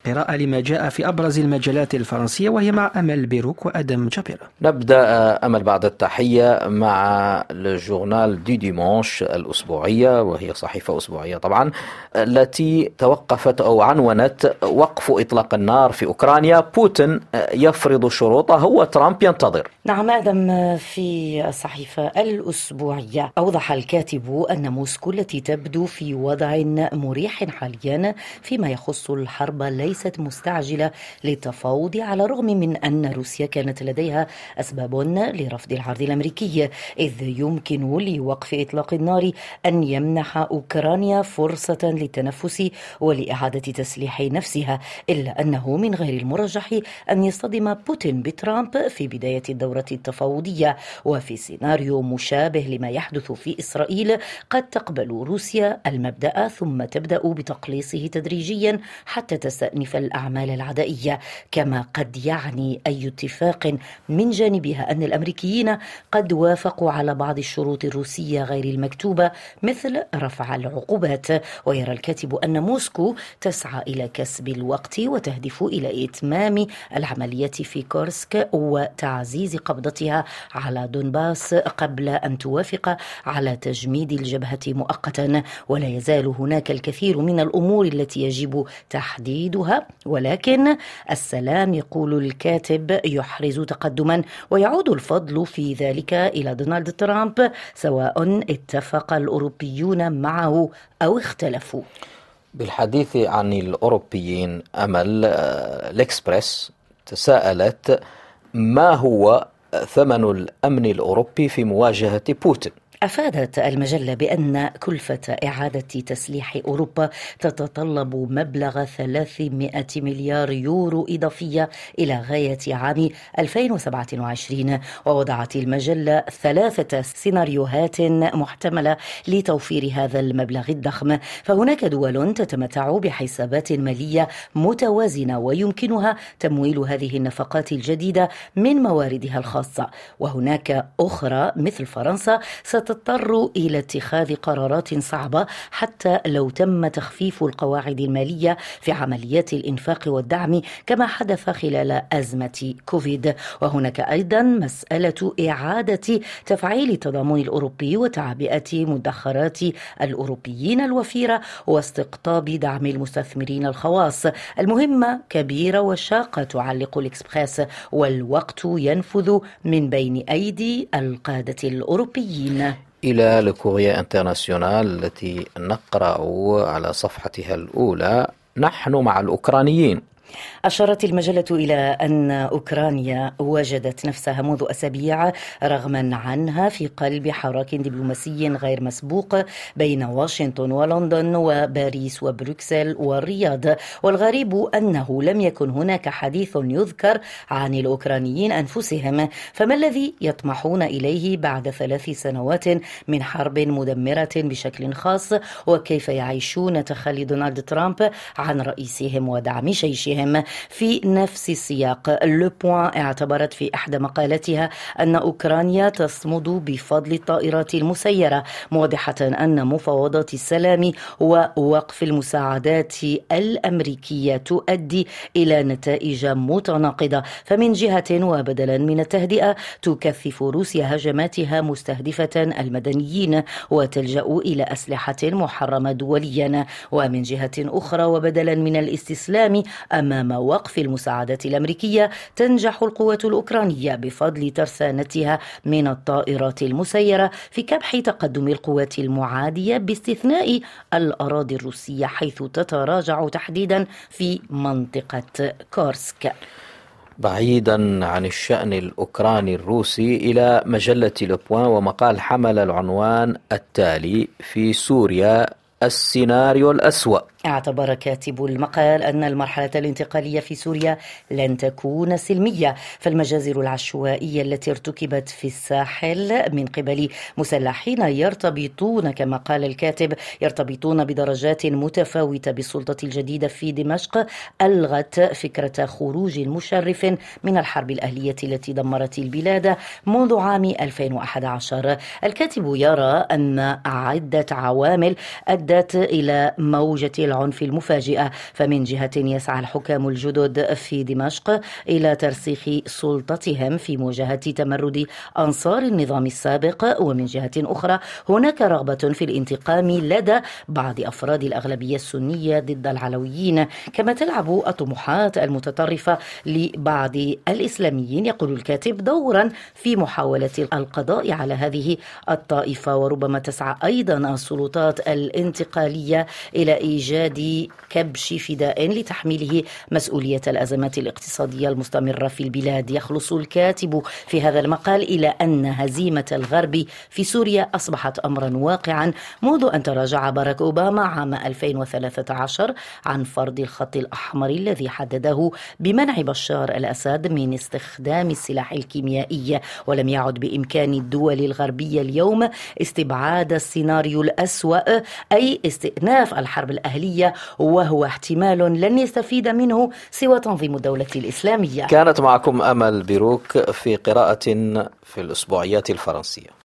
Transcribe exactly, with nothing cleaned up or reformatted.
قراءة لما جاء في أبرز المجلات الفرنسية، وهي مع أمل بيروك وأدم جابيرا. نبدأ أمل بعد التحية مع الجورنال دي ديمانش الأسبوعية، وهي صحيفة أسبوعية طبعا، التي توقفت أو عنونت وقف إطلاق النار في أوكرانيا، بوتين يفرض شروطه وترامب ينتظر. نعم آدم، في الصحيفة الأسبوعية أوضح الكاتب أن موسكو التي تبدو في وضع مريح حاليا فيما يخص الحرب ليست مستعجلة للتفاوض، على الرغم من أن روسيا كانت لديها أسباب لرفض العرض الأمريكي، إذ يمكن لوقف إطلاق النار أن يمنح أوكرانيا فرصة للتنفس ولإعادة تسليح نفسها، إلا أنه من غير المرجح أن يصطدم بوتين بترامب في بداية الدورة التفاوضية. وفي سيناريو مشابه لما يحدث في إسرائيل، قد تقبل روسيا المبدأ ثم تبدأ بتقليصه تدريجيا حتى تستأنف الأعمال العدائية، كما قد يعني أي اتفاق من جانبها أن الأمريكيين قد وافقوا على بعض الشروط الروسية غير المكتوبة مثل رفع العقوبات. ويرى الكاتب أن موسكو تسعى إلى كسب الوقت وتهدف إلى إتمام العملية في كورسك وتعزيز قبضتها على دونباس قبل أن توافق على تجميد الجبهة مؤقتا. ولا يزال هناك الكثير من الأمور التي يجب تحديدها، ولكن السلام، يقول الكاتب، يحرز تقدما، ويعود الفضل في ذلك إلى دونالد ترامب سواء اتفق الأوروبيون معه أو اختلفوا. بالحديث عن الأوروبيين، أمل الإكسبريس تساءلت: ما هو ثمن الأمن الأوروبي في مواجهة بوتين؟ أفادت المجلة بأن كلفة إعادة تسليح أوروبا تتطلب مبلغ ثلاثمائة مليار يورو إضافية إلى غاية عام ألفين وسبعة وعشرين. ووضعت المجلة ثلاثة سيناريوهات محتملة لتوفير هذا المبلغ الضخم، فهناك دول تتمتع بحسابات مالية متوازنة ويمكنها تمويل هذه النفقات الجديدة من مواردها الخاصة، وهناك أخرى مثل فرنسا تضطر إلى اتخاذ قرارات صعبة حتى لو تم تخفيف القواعد المالية في عمليات الإنفاق والدعم كما حدث خلال أزمة كوفيد. وهناك أيضا مسألة إعادة تفعيل التضامن الأوروبي وتعبئة مدخرات الأوروبيين الوفيرة واستقطاب دعم المستثمرين الخواص. المهمة كبيرة وشاقة، تعلق الإكسبريس، والوقت ينفذ من بين أيدي القادة الأوروبيين. إلى لكوريا انترناسيونال التي نقرأ على صفحتها الأولى: نحن مع الأوكرانيين. أشارت المجلة إلى أن أوكرانيا وجدت نفسها منذ أسابيع رغما عنها في قلب حراك دبلوماسي غير مسبوق بين واشنطن ولندن وباريس وبروكسل والرياض. والغريب أنه لم يكن هناك حديث يذكر عن الأوكرانيين أنفسهم، فما الذي يطمحون إليه بعد ثلاث سنوات من حرب مدمرة بشكل خاص؟ وكيف يعيشون تخلي دونالد ترامب عن رئيسهم ودعم جيشهم؟ في نفس السياق، لو بوين اعتبرت في إحدى مقالاتها أن أوكرانيا تصمد بفضل الطائرات المسيرة، موضحة أن مفاوضات السلام ووقف المساعدات الأمريكية تؤدي إلى نتائج متناقضة. فمن جهة وبدلا من التهدئة تكثف روسيا هجماتها مستهدفة المدنيين وتلجأ إلى أسلحة محرمة دوليا، ومن جهة أخرى وبدلا من الاستسلام أمام وقف المساعدات الأمريكية تنجح القوات الأوكرانية بفضل ترسانتها من الطائرات المسيرة في كبح تقدم القوات المعادية باستثناء الأراضي الروسية حيث تتراجع تحديدا في منطقة كورسك. بعيدا عن الشأن الأوكراني الروسي، إلى مجلة لو بوين ومقال حمل العنوان التالي: في سوريا السيناريو الأسوأ. اعتبر كاتب المقال أن المرحلة الانتقالية في سوريا لن تكون سلمية، فالمجازر العشوائية التي ارتكبت في الساحل من قبل مسلحين يرتبطون، كما قال الكاتب، يرتبطون بدرجات متفاوتة بالسلطة الجديدة في دمشق، ألغت فكرة خروج مشرف من الحرب الأهلية التي دمرت البلاد منذ عام ألفين وأحد عشر. الكاتب يرى أن عدة عوامل أدت إلى موجة العنف العنف المفاجئة. فمن جهة يسعى الحكام الجدد في دمشق إلى ترسيخ سلطتهم في مواجهة تمرد أنصار النظام السابق، ومن جهة أخرى هناك رغبة في الانتقام لدى بعض أفراد الأغلبية السنية ضد العلويين، كما تلعب الطموحات المتطرفة لبعض الإسلاميين، يقول الكاتب، دورا في محاولة القضاء على هذه الطائفة. وربما تسعى أيضا السلطات الانتقالية إلى إيجاد كبش فداء لتحميله مسؤولية الأزمات الاقتصادية المستمرة في البلاد. يخلص الكاتب في هذا المقال إلى أن هزيمة الغرب في سوريا أصبحت أمرا واقعا منذ أن تراجع باراك أوباما عام ألفين وثلاثة عشر عن فرض الخط الأحمر الذي حدده بمنع بشار الأسد من استخدام السلاح الكيميائي. ولم يعد بإمكان الدول الغربية اليوم استبعاد السيناريو الأسوأ، أي استئناف الحرب الأهلية، وهو احتمال لن يستفيد منه سوى تنظيم الدولة الإسلامية. كانت معكم أمل بيروك في قراءة في الأسبوعيات الفرنسية.